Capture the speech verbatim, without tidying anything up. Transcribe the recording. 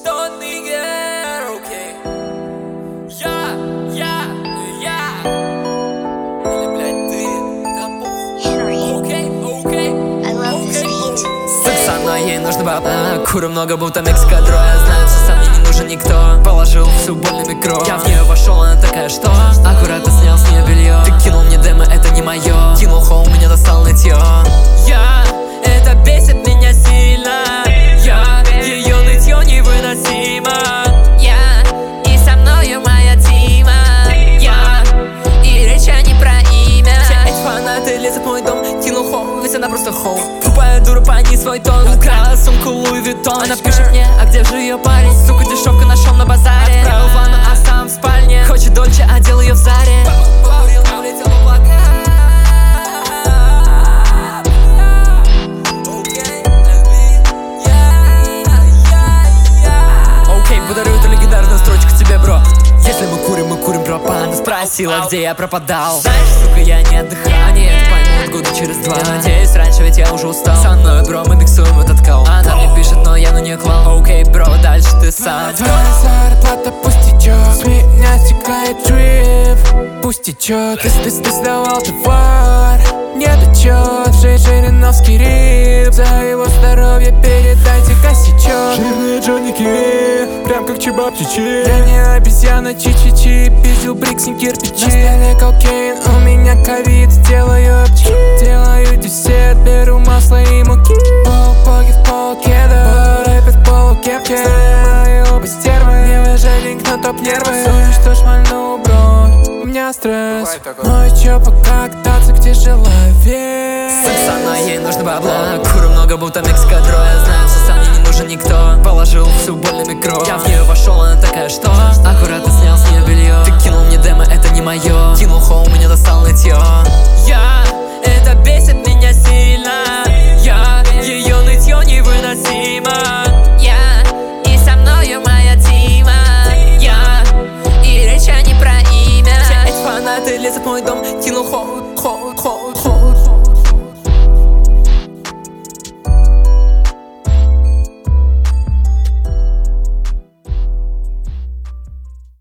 что нигер, окей. Я, я, я. Или, блядь, ты, да похуй. Окей, окей. Секс со мной, ей нужно бабла. Курю много, будто мексикадрой. Я знаю, что сам мне не нужен никто. Положил всю боль на микро. Я в нее вошел, она такая, что? Аккуратно снял с нее белье. Ты кинул мне демо, это не мое. Кинул хоум, меня достал нытье. Я, это бесит меня сильно. Я, ее нытье невыносимо. Я, и со мною моя Тима. Я, и речь не про имя. Все эти фанаты лезут в мой дом. Кинул хоум, ведь она просто хоум. Тупая дура, пони свой тон. Украла сумку Луи Виттон. Она пишет мне, а где же ее парень? Сука, дешевка нашел на базаре. Отправил в ванну, а сам в спальне. Хочет дольче, одел ее в Заре. Покурил, улетел в облака. Окей, подарю эту легендарную строчку тебе, бро. Если мы курим, мы курим пропан. Спросила, где я пропадал. Знаешь, сука, я не отдыхал. Они это поймут года через два. Я надеюсь, раньше, ведь я уже устал. Со мной, бро, мы миксуем этот кал. Она мне пишет, но я на нее клал. Окей, бро, дальше ты сам. Твоя зарплата пусть течет, с меня стекает дрип. Пусть течет, ты, ты, ты сдавал товар. Недочет, Жи- Жириновский рип. За его здоровье передайте косячок. Жирные джоники, прям как чебапчичи. Я не обезьяна, чи-чи-чи. Пиздил брикс, не кирпичи. На столе кокейн, у меня ковид. Делаю обчи, делаю десерт. Беру масло и муки. Полупоги в полукеда, рэпит в полукепке. Мои оба стервы, не выжали, кто топ нервы. Сую, что шмальну, бро, у меня стресс. Ну и чё, пока кататься, где желаю вес. Секс со мной, ей нужно бабла. Курю много, будто мексикадрой. Я знаю, что сам мне не нужен никто. Положил всю боль на микро. Я в нее вошел, она такая, что? Аккуратно снял с нее белье. Ты кинул мне демо, это не мое. Кинул хоум, меня достал нытье. Я, это бесит меня сильно. Я, ее нытье невыносимо. Я, и со мною моя Тима. Я, и речь не про имя. Все эти фанаты лезут в мой дом. Кинул хоум, хоум.